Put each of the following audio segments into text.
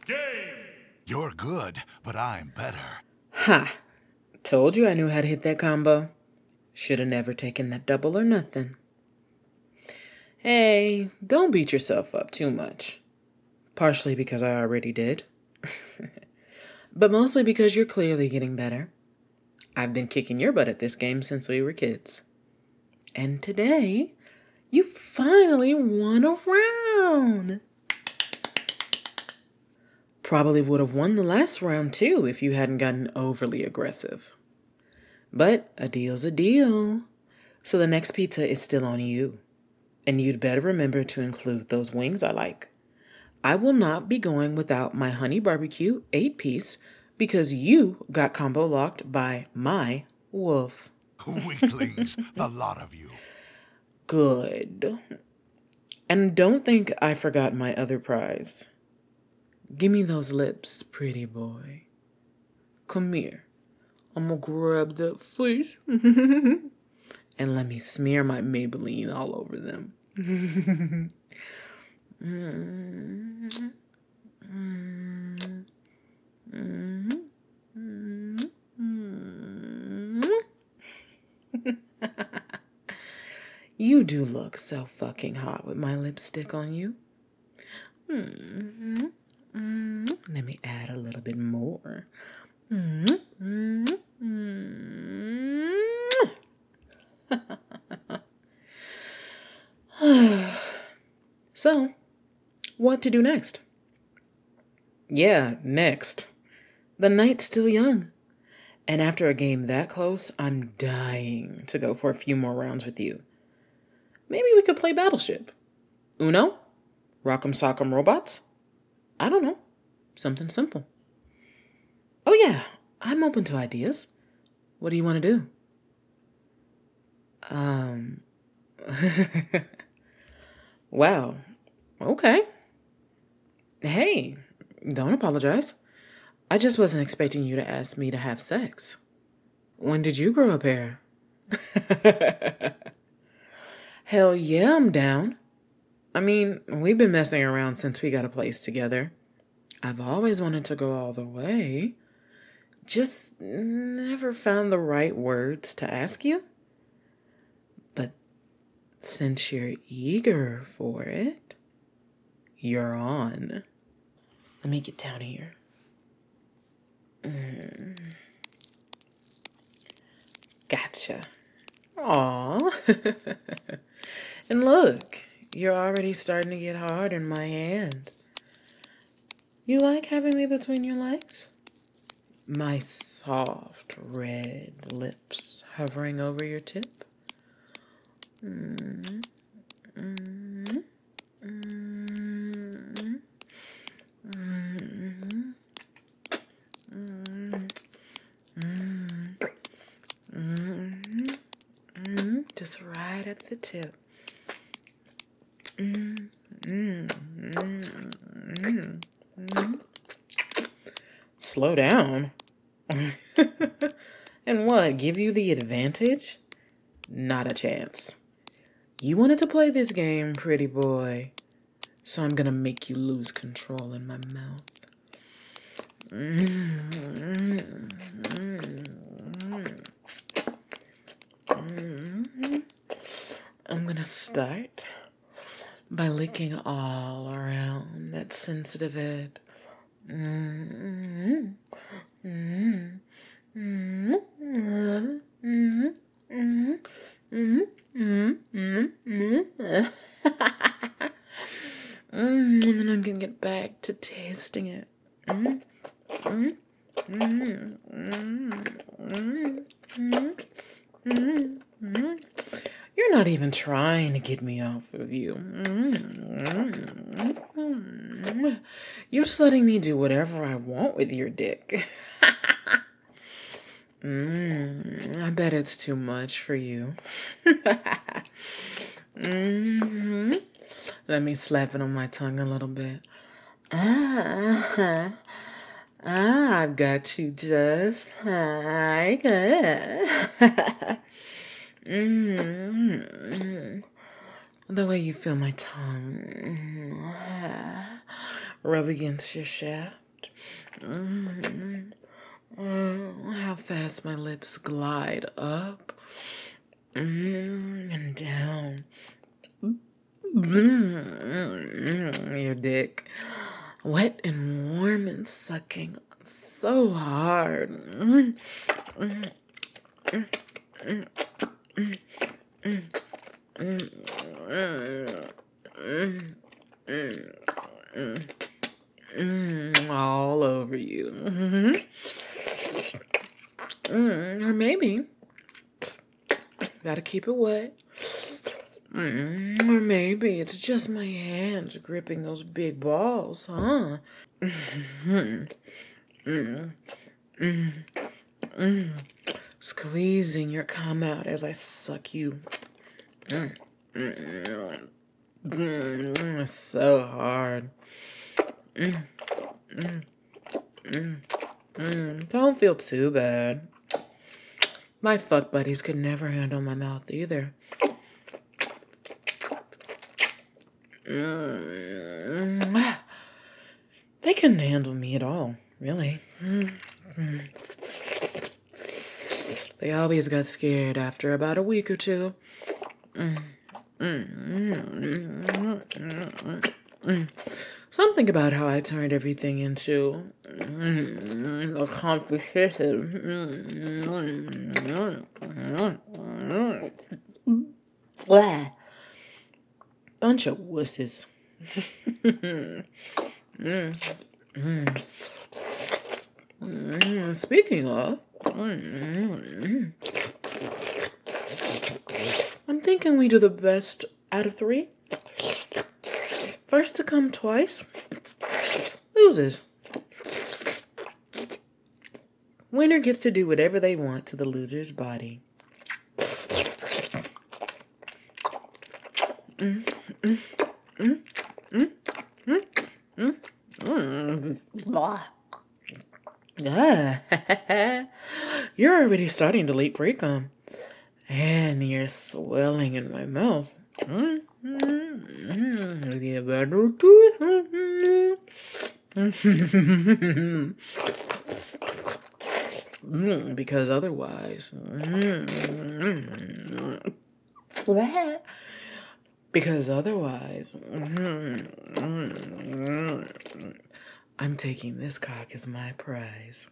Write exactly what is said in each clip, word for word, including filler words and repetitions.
Game! You're good, but I'm better. Ha! Told you I knew how to hit that combo. Should have never taken that double or nothing. Hey, don't beat yourself up too much. Partially because I already did. But mostly because you're clearly getting better. I've been kicking your butt at this game since we were kids. And today, you finally won a round. Probably would have won the last round too if you hadn't gotten overly aggressive. But a deal's a deal. So the next pizza is still on you. And you'd better remember to include those wings I like. I will not be going without my honey barbecue eight piece because you got combo locked by my wolf. Weaklings, the lot of you. Good. And don't think I forgot my other prize. Give me those lips, pretty boy. Come here. I'm gonna grab that face and let me smear my Maybelline all over them. mm-hmm. Mm-hmm. Mm-hmm. You do look so fucking hot with my lipstick on you. Mm-hmm. Mm-hmm. Let me add a little bit more. Mm-hmm. Mm-hmm. So, what to do next? Yeah, next. The night's still young. And after a game that close, I'm dying to go for a few more rounds with you. Maybe we could play Battleship. Uno? Rock'em Sock'em Robots? I don't know. Something simple. Oh yeah, I'm open to ideas. What do you want to do? Um... Wow. Okay. Hey, don't apologize. I just wasn't expecting you to ask me to have sex. When did you grow a pair? Hell yeah, I'm down. I mean, we've been messing around since we got a place together. I've always wanted to go all the way. Just never found the right words to ask you. But since you're eager for it, you're on. Let me get down here. Mm. Gotcha. Aw. And look, you're already starting to get hard in my hand. You like having me between your legs? My soft red lips hovering over your tip? Mm. Mm. Mm. Mm. Mm. Mm. Mm. Mm. Just right at the tip. Mm. Mm. Mm. Mm. Mm. Slow down. And what, give you the advantage? Not a chance. You wanted to play this game, pretty boy. So I'm gonna make you lose control in my mouth. Mm-hmm. Mm-hmm. I'm gonna start by licking all around that sensitive head. Mm-hmm. Mm-hmm. Mm-hmm. Mm-hmm. Mm-hmm. Mm-hmm. Mm-hmm. Mm, and then I'm gonna get back to tasting it. Mm, mm, mm, mm, mm, mm, mm, mm. You're not even trying to get me off of you. Mm, mm, mm. You're just letting me do whatever I want with your dick. mm, I bet it's too much for you. mm-hmm. Let me slap it on my tongue a little bit. Ah, ah, I've got you just like that. mm-hmm. The way you feel my tongue rub against your shaft. Mm, oh, how fast my lips glide up mm, and down. Mm, your dick. Wet and warm and sucking so hard. Mm, mm, mm, mm, mm, mm, mm, mm, mm, mm, mm, all over you. Mm-hmm. Mm, or maybe, gotta keep it wet. Mm, or maybe it's just my hands gripping those big balls, huh? Mm, mm, mm, mm. Squeezing your cum out as I suck you. Mm, mm, mm, so hard. Mm, mm, mm, mm. Don't feel too bad. My fuck buddies could never handle my mouth either. Mm. They couldn't handle me at all, really. Mm. They always got scared after about a week or two. Mm. Mm. Mm. Something about how I turned everything into mm, a competition. Blah. Bunch of wusses. mm. Mm. Mm. Speaking of, mm. I'm thinking we do the best out of three. First to come twice loses. Winner gets to do whatever they want to the loser's body. Mm, mm, mm, mm, mm, mm, mm. Blah. Ah. You're already starting to leak pre-cum. And you're swelling in my mouth. Mm, mm, mm. You better do mm, because otherwise... Mm, mm, mm. Because otherwise... Mm, mm, I'm taking this cock as my prize.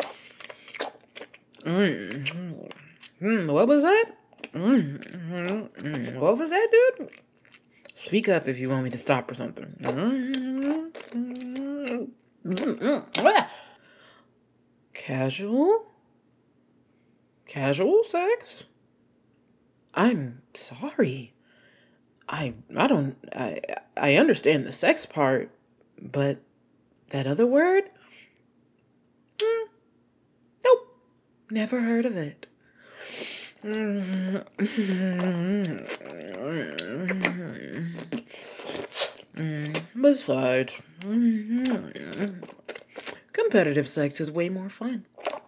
Mm, mm, what was that? Mm, mm, mm, what was that, dude? Speak up if you want me to stop or something. Mm, mm, mm, mm. Casual? Casual sex? I'm sorry. I I don't I I understand the sex part, but that other word? Mm, nope. Never heard of it. Mm, besides, competitive sex is way more fun.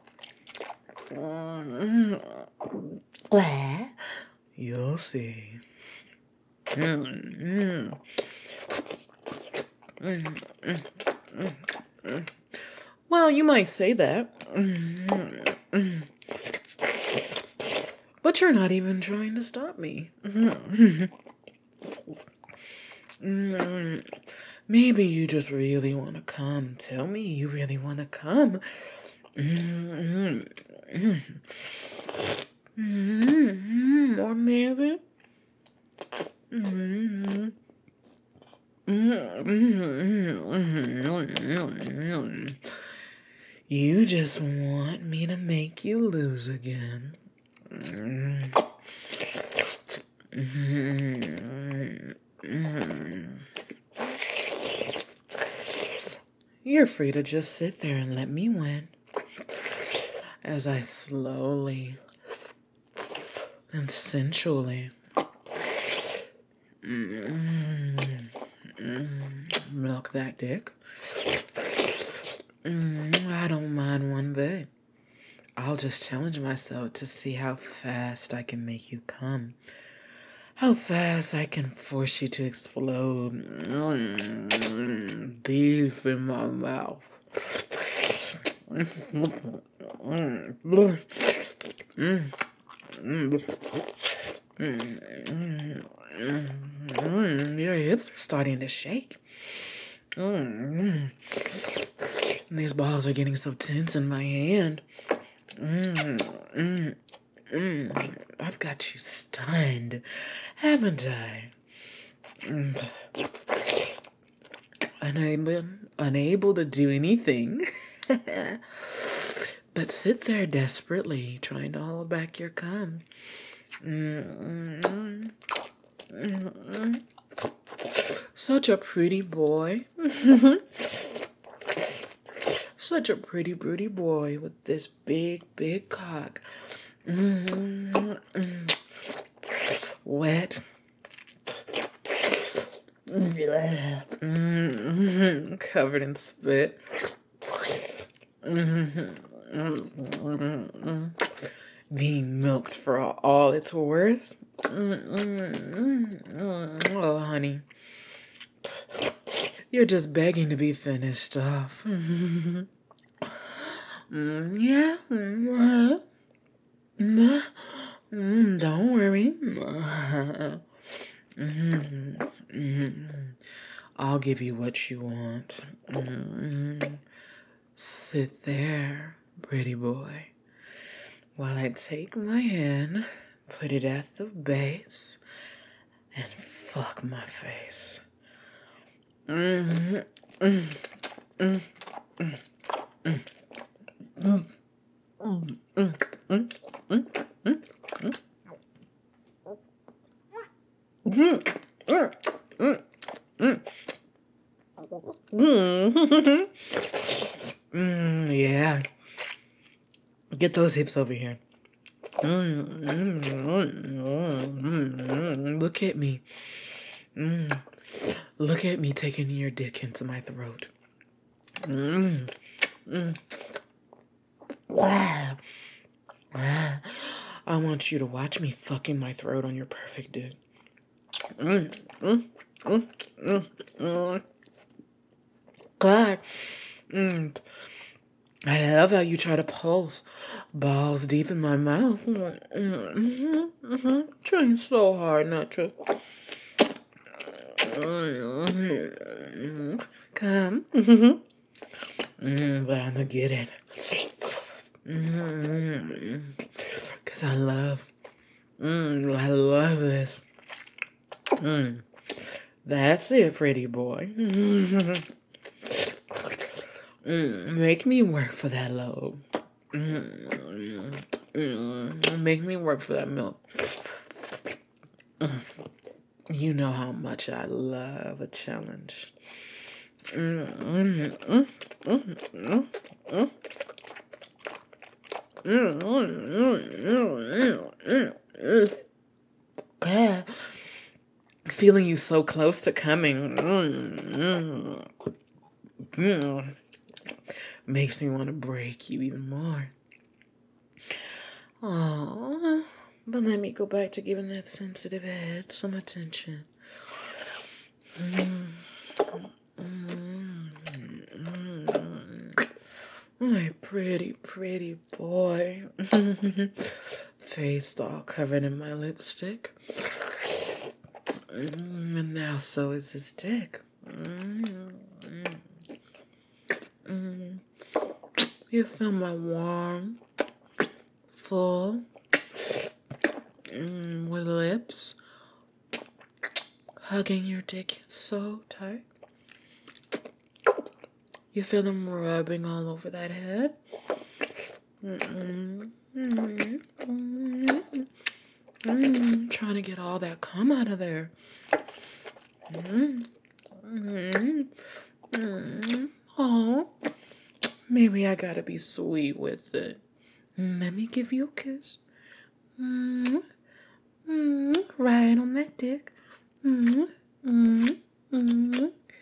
You'll see. Well, you might say that. But you're not even trying to stop me. Maybe you just really want to come. Tell me you really want to come. Or maybe... you just want me to make you lose again. You're free to just sit there and let me win. As I slowly and sensually mm, mm, milk that dick. Mm, I don't mind one bit. I'll just challenge myself to see how fast I can make you come. how fast I can force you to explode mm, deep in my mouth. Mm, your hips are starting to shake. Mm, these balls are getting so tense in my hand. Mm, mm, mm. I've got you stunned, haven't I? Mm. Unable, unable to do anything. But sit there desperately, trying to hold back your cum. Mm-mm. Mm-mm. Such a pretty boy. Such a pretty, pretty boy with this big, big cock. Mm-mm. Wet. Mm-hmm. Covered in spit. Mm-hmm. Being milked for all it's worth. Mm-hmm. Oh, honey. You're just begging to be finished off. Mm-hmm. Mm, yeah. Mm-hmm. Mm, don't worry. Mm-hmm. Mm-hmm. I'll give you what you want. Mm-hmm. Sit there, pretty boy, while I take my hand, put it at the base, and fuck my face. Mm-hmm. Mm-hmm. Mm-hmm. Mm-hmm. Mm-hmm. Mm-hmm. Mm, yeah. Get those hips over here. Mm, mm, mm, mm, look at me. Mm, look at me taking your dick into my throat. Mm, mm. Ah, ah. I want you to watch me fucking my throat on your perfect dick. Mm, mm, mm, mm, mm. God. Mm. I love how you try to pulse balls deep in my mouth. Mm-hmm, mm-hmm. Trying so hard not to. Mm-hmm. Come. Mm-hmm. Mm, but I'm gonna get it. Mm-hmm. Cause I love. Mm, I love this. Mm. That's it, pretty boy. Mm-hmm. Mm, make me work for that load. Mm, mm, make me work for that milk. Mm. You know how much I love a challenge. Mm, mm, mm, mm, mm, mm. Mm, mm, mm, mm, mm. God. Feeling you so close to coming. Mm, mm, mm. Makes me want to break you even more. Aww. But let me go back to giving that sensitive head some attention. Mm. Mm. Mm. My pretty, pretty boy. Face all covered in my lipstick. Mm. And now so is his dick. Mm. Mm. You feel my warm, full, mm, with lips, hugging your dick so tight. You feel them rubbing all over that head. Mm-mm. Mm-mm. Mm-mm. Mm-mm. Trying to get all that cum out of there. Mm-mm. Mm-mm. Mm-mm. Oh, maybe I gotta be sweet with it. Let me give you a kiss. Mm-hmm. Mm-hmm. Right on that dick. Mm-hmm. Mm-hmm. Mm-hmm.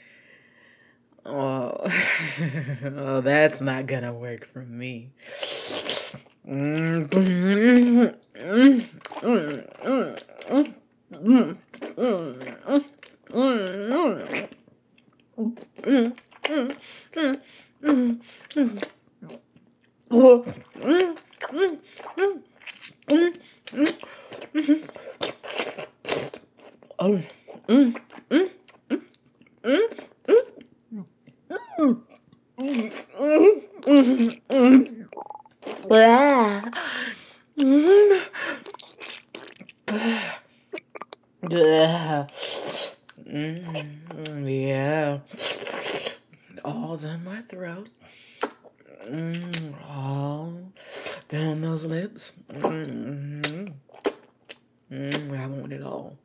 Oh. Oh, that's not gonna work for me. Mm-hmm. Mm-hmm. Yeah. All down my throat. Mm, all down those lips. Mm, mm, I want it all.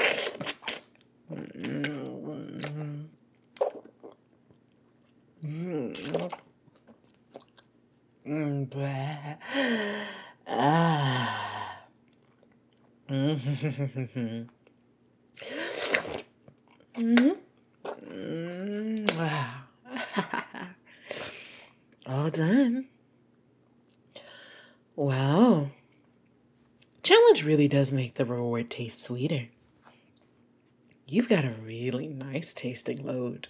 Mm, mm, mm, bah. Ah. Mm. Mm. Mm. Ah. All done. Wow. Challenge really does make the reward taste sweeter. You've got a really nice tasting load.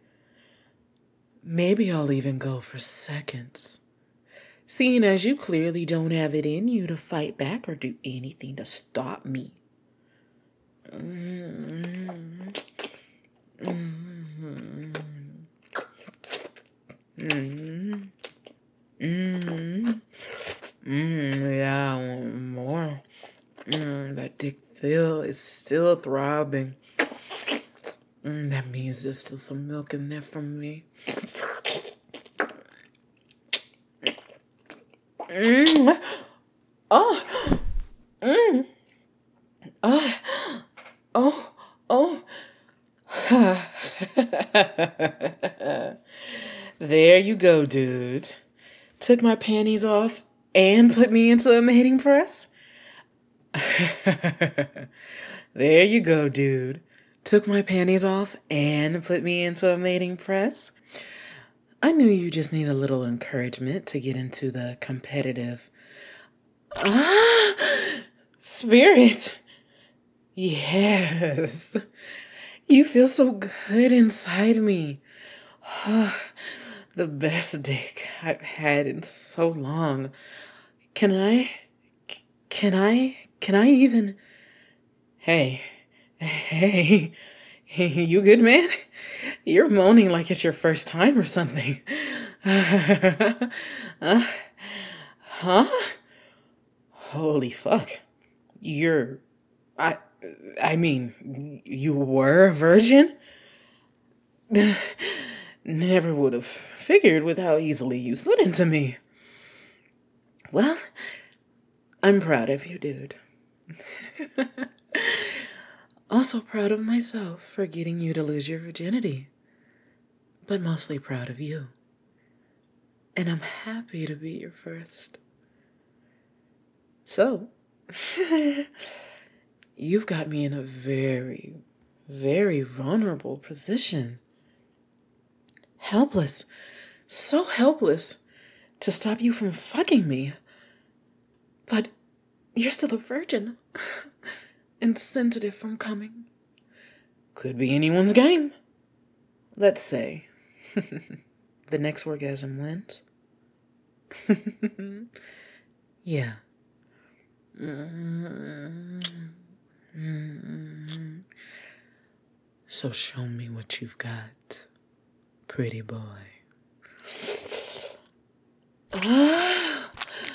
Maybe I'll even go for seconds, seeing as you clearly don't have it in you to fight back or do anything to stop me. Mm-hmm. Mm-hmm. Mm-hmm. Mm-hmm. Mm, yeah, I want more. Mm, that dick feel is still throbbing. Mm, that means there's still some milk in there for me. Mm. Oh. Mm. Oh. Oh. Oh. There you go, dude. Took my panties off and put me into a mating press? There you go, dude. Took my panties off and put me into a mating press? I knew you just need a little encouragement to get into the competitive ah, spirit. Yes. You feel so good inside me. The best dick I've had in so long. Can I, can I, can I even, hey, hey, you good, man? You're moaning like it's your first time or something. uh, huh? Holy fuck. You're, I, I mean, you were a virgin? Never would have figured with how easily you slid into me. Well, I'm proud of you, dude. Also proud of myself for getting you to lose your virginity. But mostly proud of you. And I'm happy to be your first. So, you've got me in a very, very vulnerable position. Helpless. So helpless to stop you from fucking me. But you're still a virgin. And sensitive from coming. Could be anyone's game. Let's say the next orgasm wins. Yeah. Mm-hmm. So show me what you've got, pretty boy. Ah.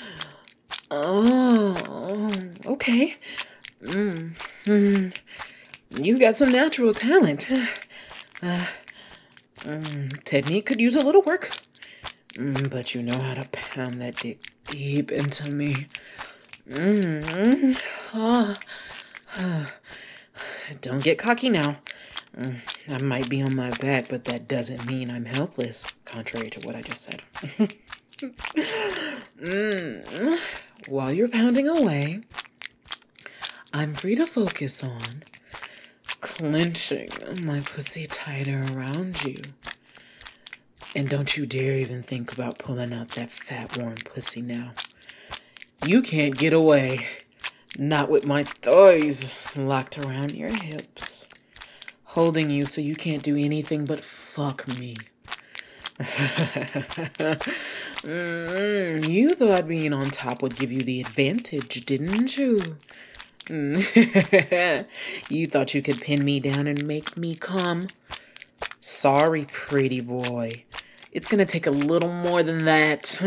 Oh, okay. Mm. Mm. You've got some natural talent. Uh, mm, technique could use a little work. Mm, but you know how to pound that dick deep into me. Mm. Oh. Oh. Don't get cocky now. Mm, I might be on my back, but that doesn't mean I'm helpless, contrary to what I just said. mm. While you're pounding away, I'm free to focus on clenching my pussy tighter around you. And don't you dare even think about pulling out that fat, warm pussy now. You can't get away. Not with my thighs locked around your hips, holding you so you can't do anything but fuck me. mm, you thought being on top would give you the advantage, didn't you? You thought you could pin me down and make me come? Sorry, pretty boy. It's gonna take a little more than that.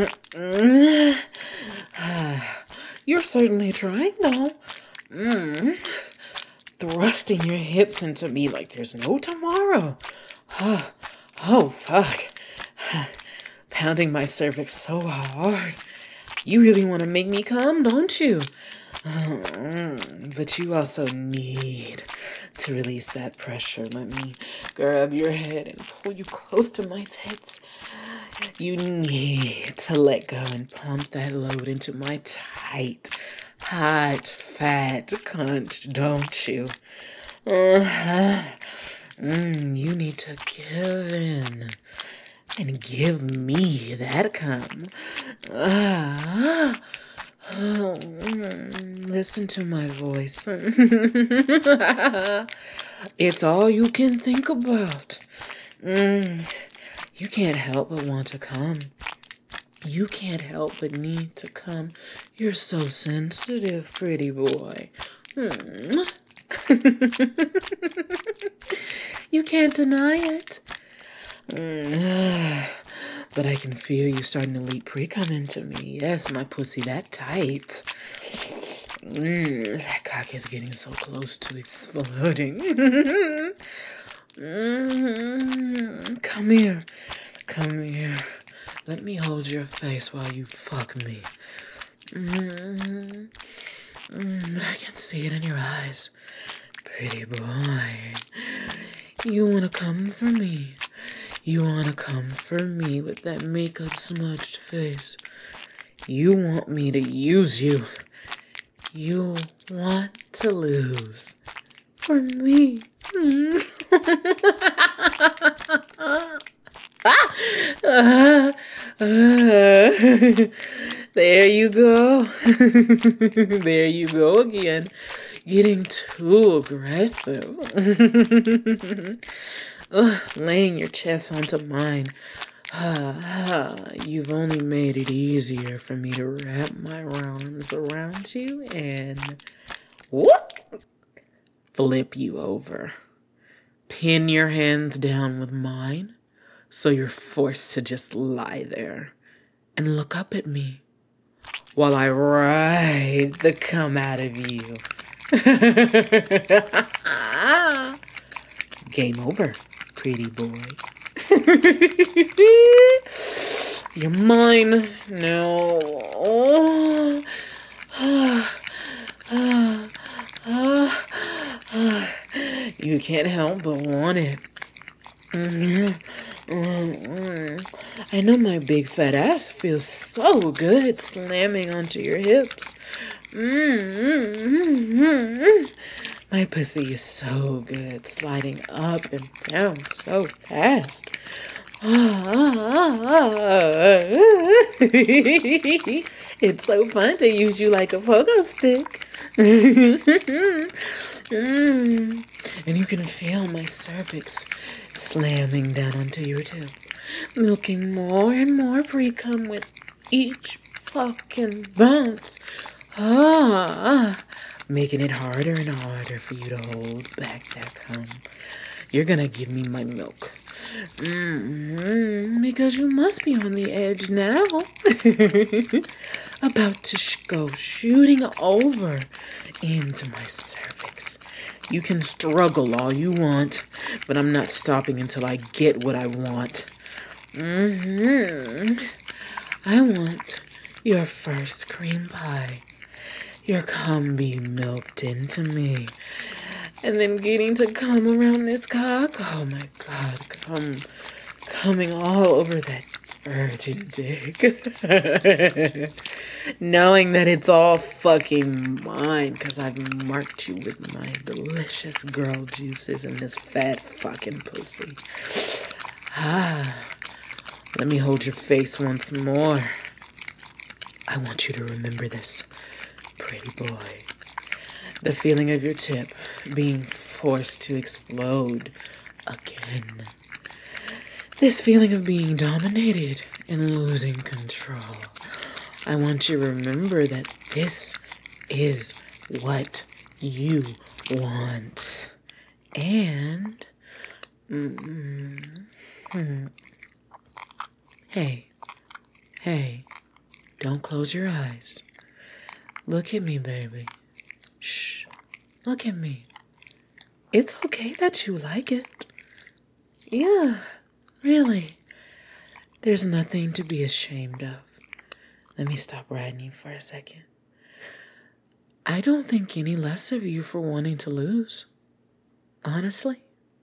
You're certainly trying, though. Mm. Thrusting your hips into me like there's no tomorrow. Oh, oh fuck. Pounding my cervix so hard. You really want to make me come, don't you? Mm, but you also need to release that pressure. Let me grab your head and pull you close to my tits. You need to let go and pump that load into my tight, hot, fat cunt, don't you? Uh-huh. Mm, you need to give in and give me that cum. Ah. Oh, mm, listen to my voice. It's all you can think about. Mm, you can't help but want to come. You can't help but need to come. You're so sensitive, pretty boy. Mm. You can't deny it. Mm. But I can feel you starting to leak pre-cum into me. Yes, my pussy that tight. Mm, that cock is getting so close to exploding. mm, come here. Come here. Let me hold your face while you fuck me. Mm, mm, I can see it in your eyes. Pretty boy. You want to come for me? You want to come for me with that makeup smudged face. You want me to use you. You want to lose for me. uh, uh, there you go. There you go again. Getting too aggressive. Ugh, laying your chest onto mine. Ah, ah, you've only made it easier for me to wrap my arms around you and whoop, flip you over. Pin your hands down with mine so you're forced to just lie there and look up at me while I ride the cum out of you. Game over, pretty boy. You're mine now. Oh. You can't help but want it. I know my big fat ass feels so good slamming onto your hips. My pussy is so good sliding up and down so fast. It's so fun to use you like a pogo stick. Mm. And you can feel my cervix slamming down onto your tip, milking more and more pre-cum with each fucking bounce. Ah, making it harder and harder for you to hold back that cum. You're gonna give me my milk. Mm-hmm, because you must be on the edge now. About to sh- go shooting over into my cervix. You can struggle all you want, but I'm not stopping until I get what I want. Mm-hmm. I want your first cream pie. Your cum being milked into me. And then getting to come around this cock. Oh my God, come, coming all over that virgin dick. Knowing that it's all fucking mine because I've marked you with my delicious girl juices in this fat fucking pussy. Ah, let me hold your face once more. I want you to remember this, pretty boy. The feeling of your tip being forced to explode again. This feeling of being dominated and losing control. I want you to remember that this is what you want. And, mm-hmm. hey, hey, don't close your eyes. Look at me, baby. Shh, look at me. It's okay that you like it. Yeah, really. There's nothing to be ashamed of. Let me stop riding you for a second. I don't think any less of you for wanting to lose. Honestly.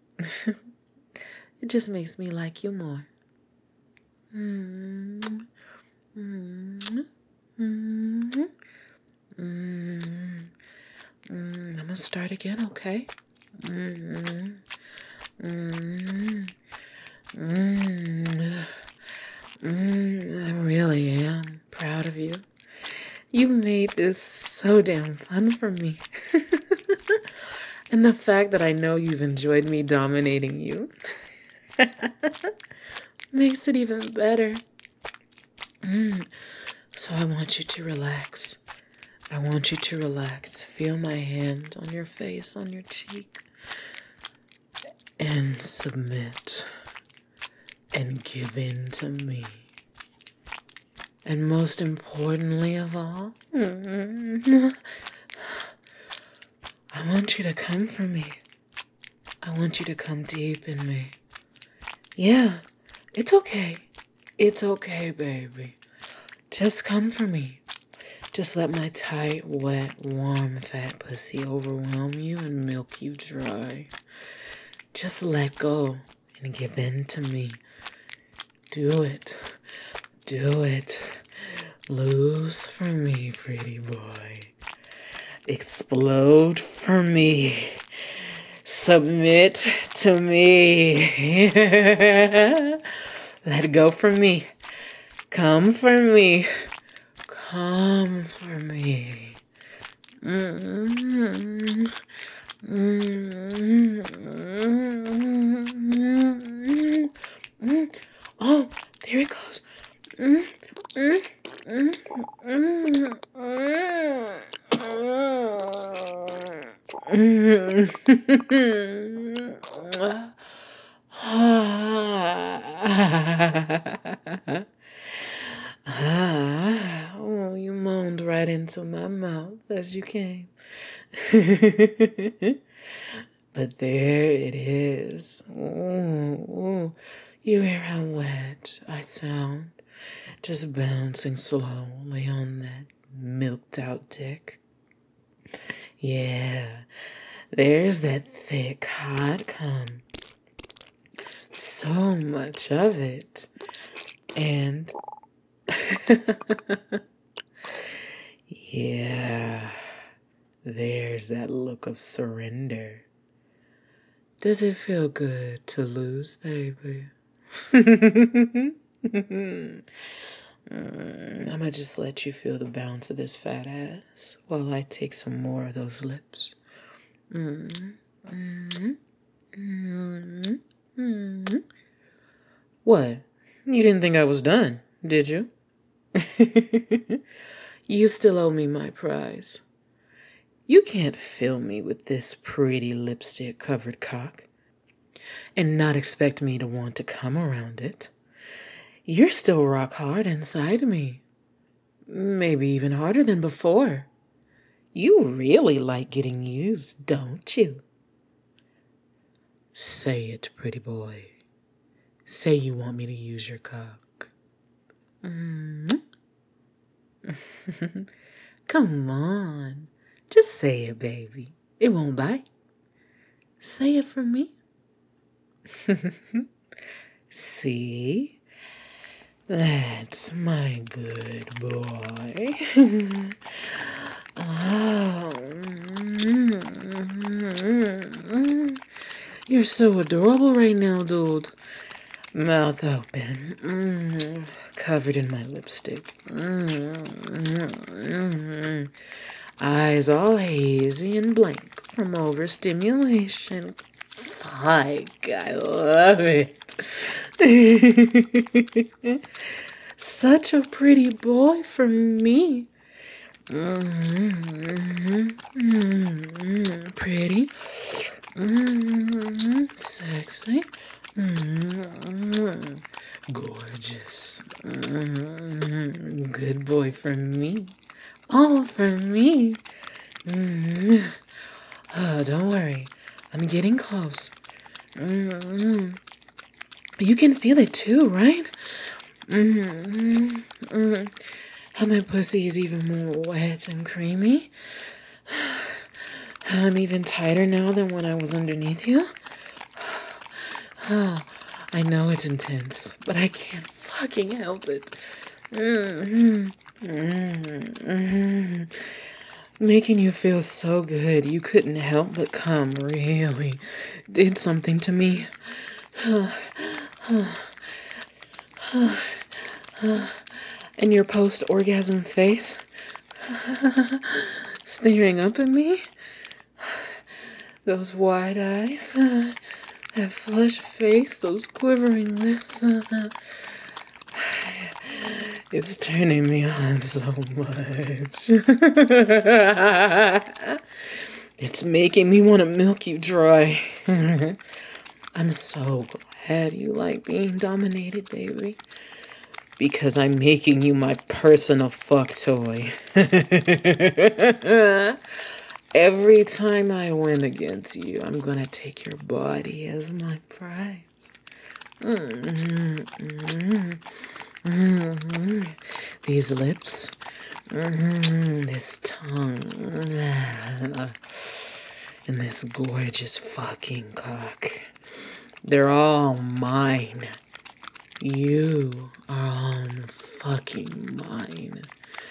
It just makes me like you more. Mm-hmm. Mm-hmm. Mm-hmm. Mm-hmm. I'm gonna start again, okay? Mm-hmm. Mm-hmm. Mm-hmm. Mm, I really am proud of you. You made this so damn fun for me. And the fact that I know you've enjoyed me dominating you makes it even better. Mm. So I want you to relax. I want you to relax. Feel my hand on your face, on your cheek. And submit. And give in to me. And most importantly of all, I want you to come for me. I want you to come deep in me. Yeah, it's okay. It's okay, baby. Just come for me. Just let my tight, wet, warm, fat pussy overwhelm you and milk you dry. Just let go and give in to me. Do it. Do it. Lose for me, pretty boy. Explode for me. Submit to me. Let go for me. Come for me. Come for me. Mm-hmm. Mm-hmm. Mm-hmm. Oh, there it goes. Mm-hmm. Ah, oh, you moaned right into my mouth as you came. But there it is. Ooh, ooh. You hear how wet I sound? Just bouncing slowly on that milked out dick. Yeah, there's that thick, hot cum. So much of it. And yeah, there's that look of surrender. Does it feel good to lose, baby? mm, I'm gonna just let you feel the bounce of this fat ass while I take some more of those lips. Mm, mm, mm, mm. What? You didn't think I was done, did you? You still owe me my prize. You can't fill me with this pretty lipstick-covered cock and not expect me to want to come around it. You're still rock hard inside me. Maybe even harder than before. You really like getting used, don't you? Say it, pretty boy. Say you want me to use your cock. Mm-hmm. Come on. Just say it, baby. It won't bite. Say it for me. See? That's my good boy. Oh. You're so adorable right now, dude. Mouth open. Mm, covered in my lipstick. Mm, mm, mm. eyes all hazy and blank from overstimulation. Fuck, I love it. Such a pretty boy for me. Mm-hmm, mm-hmm, pretty, mm-hmm, sexy, mm-hmm, gorgeous. Mm-hmm, good boy for me. All for me. Mm-hmm. Oh, don't worry. I'm getting close. Mm-hmm. You can feel it too, right? Mm-hmm. Mm-hmm. How my pussy is even more wet and creamy. How I'm even tighter now than when I was underneath you. Oh, I know it's intense, but I can't fucking help it. Mm-hmm. Mm-hmm. Making you feel so good, you couldn't help but come, really did something to me. And your post-orgasm face, staring up at me, those wide eyes, that flushed face, those quivering lips. It's turning me on so much. It's making me want to milk you dry. I'm so glad you like being dominated, baby. Because I'm making you my personal fuck toy. Every time I win against you, I'm gonna take your body as my prize. Mm-hmm, mm-hmm, mm-hmm. These lips, mm-hmm, this tongue, and this gorgeous fucking cock. They're all mine. You are all fucking mine.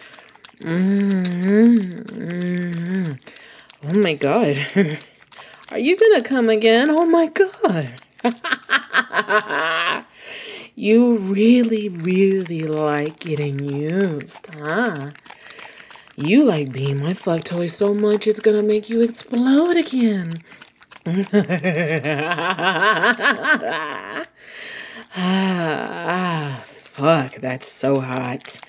Mm-hmm, mm-hmm. Oh my God. Are you gonna come again? Oh my God. You really, really like getting used, huh? You like being my fuck toy so much it's gonna make you explode again. Ah, fuck, that's so hot.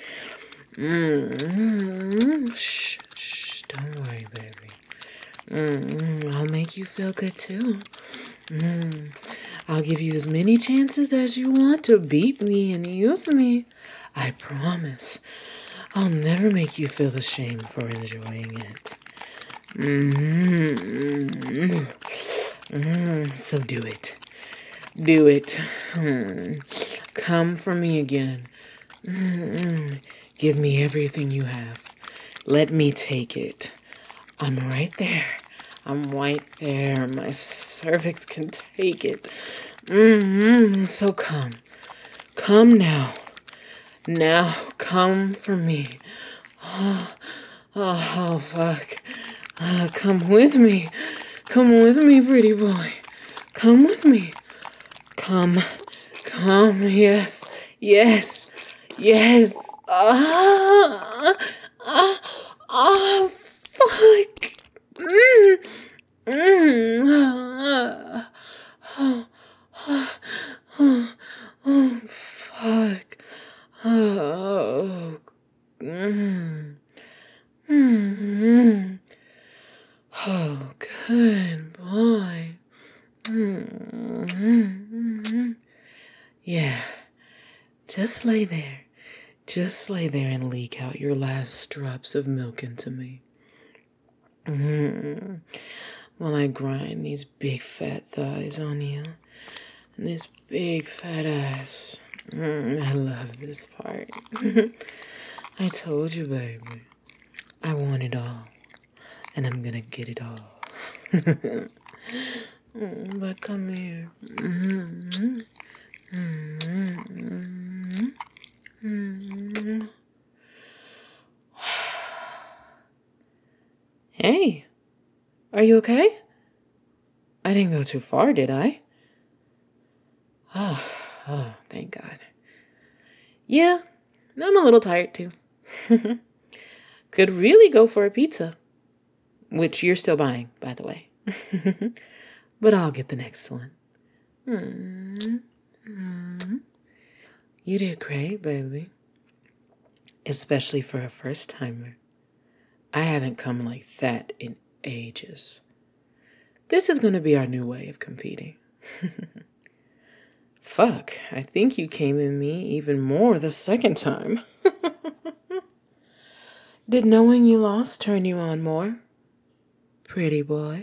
Mm-hmm. Shh, shh, don't worry, baby. Mm-hmm. I'll make you feel good too. Mm-hmm. I'll give you as many chances as you want to beat me and use me. I promise. I'll never make you feel ashamed for enjoying it. Mm-hmm. Mm-hmm. So do it. Do it. Mm. Come for me again. Mm-mm. Give me everything you have. Let me take it. I'm right there. I'm right there. My cervix can take it. Mm-hmm. So come. Come now. Now come for me. Oh, oh, oh fuck. Uh, come with me. Come with me, pretty boy. Come with me. Come. Come. Yes. Yes. Yes. Ah. Ah. Ah. Fuck. Mm. Mm. Ah. Oh. Oh. Oh. Oh. Fuck. Oh. Mm. Mm. Oh, good boy. Mm. Yeah. Just lay there. Just lay there and leak out your last drops of milk into me. Mm-hmm. While I grind these big fat thighs on you. And this big fat ass. Mm, I love this part. I told you, baby. I want it all. And I'm gonna get it all. mm, but come here. Mm-hmm. Mm-hmm. Mm-hmm. Hey, are you okay? I didn't go too far, did I? Oh, oh, thank God. Yeah, I'm a little tired too. Could really go for a pizza. which you're still buying, by the way. But I'll get the next one. Mm-hmm. You did great, baby. Especially for a first timer. I haven't come like that in ages. This is going to be our new way of competing. Fuck, I think you came in me even more the second time. Did knowing you lost turn you on more? Pretty boy.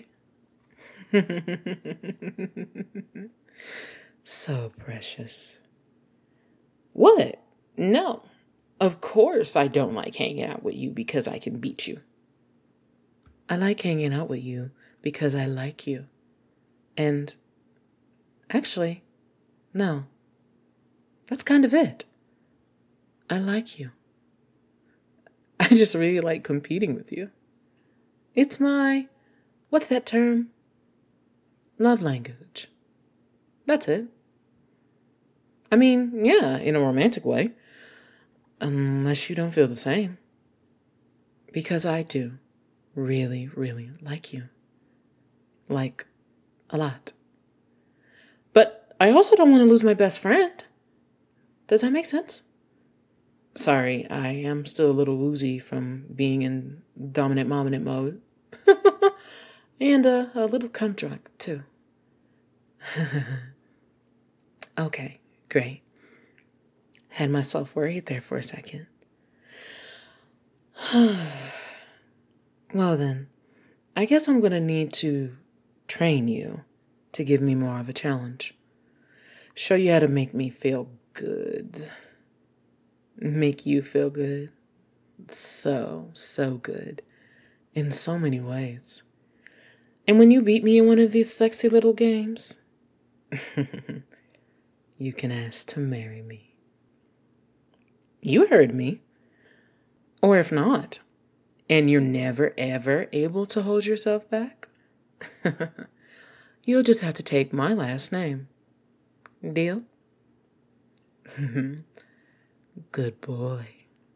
So precious. What? No. Of course I don't like hanging out with you because I can beat you. I like hanging out with you because I like you. And actually, no. That's kind of it. I like you. I just really like competing with you. It's my, what's that term? Love language. That's it. I mean, yeah, in a romantic way. Unless you don't feel the same. Because I do really, really like you. Like, a lot. But I also don't want to lose my best friend. Does that make sense? Sorry, I am still a little woozy from being in dominant mominant mode. And uh, a little cum drunk, too. Okay, great. Had myself worried there for a second. Well then, I guess I'm gonna need to train you to give me more of a challenge. Show you how to make me feel good. Make you feel good. So, so good. In so many ways. And when you beat me in one of these sexy little games, you can ask to marry me. You heard me. Or if not, and you're never ever able to hold yourself back, you'll just have to take my last name. Deal? Good boy.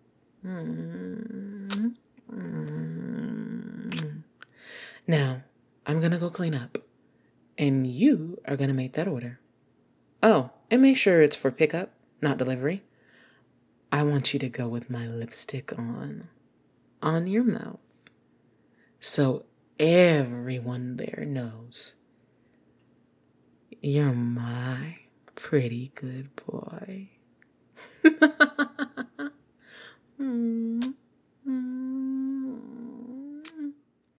Now, I'm going to go clean up, and you are going to make that order. Oh, and make sure it's for pickup, not delivery. I want you to go with my lipstick on, on your mouth, so everyone there knows you're my pretty good boy. Mm.